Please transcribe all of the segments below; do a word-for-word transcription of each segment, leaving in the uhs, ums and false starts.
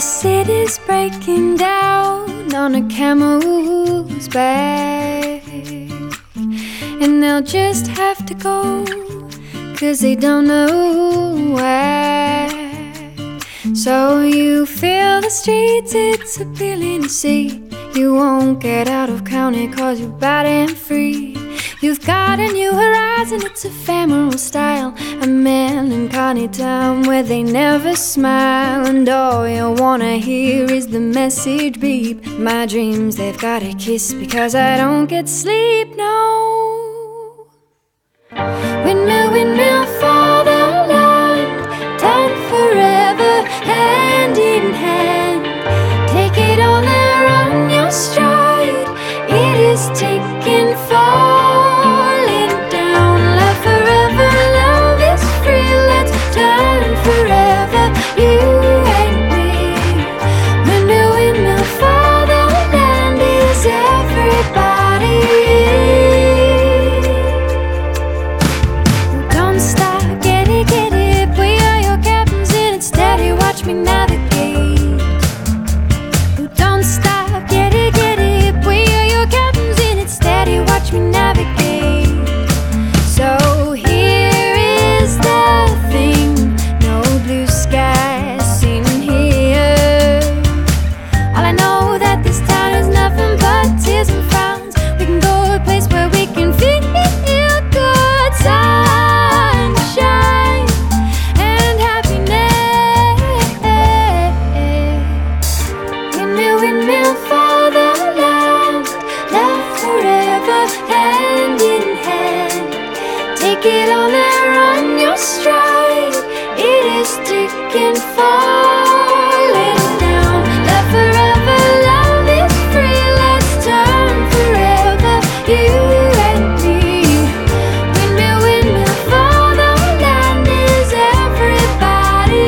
city's breaking down on a camel's back, and they'll just have to go, 'cause they don't know why. So you feel the streets, it's appealing to see. You won't get out of county 'cause you're bad and free. You've got a new horizon, it's ephemeral style, a melancholy town where they never smile, and all you wanna hear is the message beep. My dreams, they've got a kiss because I don't get sleep, no. Windmill, windmill for the land, done forever, hand in hand. Take it all there on your stride, it is taken falling down. Love forever, love is free, let's turn forever, you and me. Windmill, windmill for the land, is everybody. Don't stop, get it, get it, we are your captains in it, steady, watch me navigate. Don't stop, get it, get it, we are your captains in it, steady, watch me navigate. So here is the thing, no blue skies seen here. All I know that this town is nothing but tears and frowns. We can go to a place where we can feel good, sunshine and happiness. Windmill, windmill for the land, love forever, hand in hand. Take it all there on your stride, it is ticking, falling down. Love forever, love is free, let's turn forever, you and me. Windmill, windmill for the land, is everybody.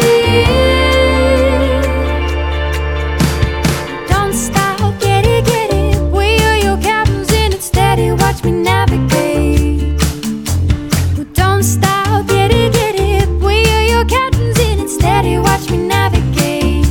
Don't stop, get it, get it, we are your captains in it, steady, watch me navigate. Don't stop, get it, get it, we are your captains in it, steady, watch me navigate.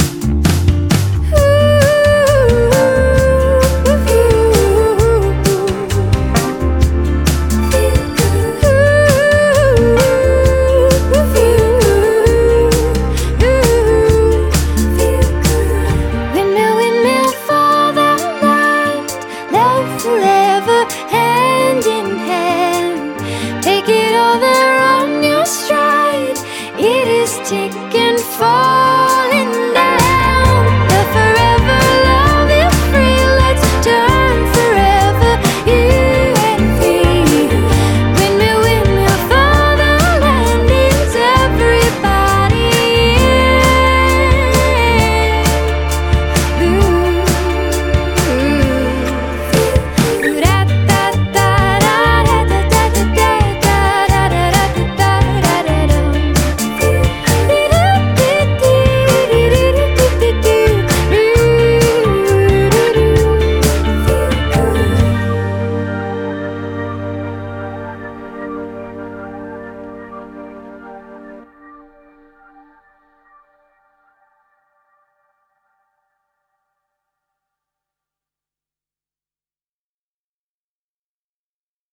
Windmill, windmill for the land, love forever, hand in hand. Take it all there on your stride, it is ticking, falling